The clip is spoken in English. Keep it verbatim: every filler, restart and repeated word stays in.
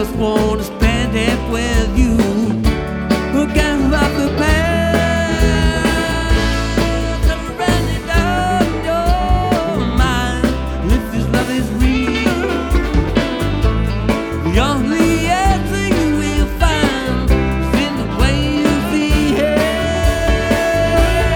just wanna spend it with you. Get off the past and run it up your mind. If this love is real, the only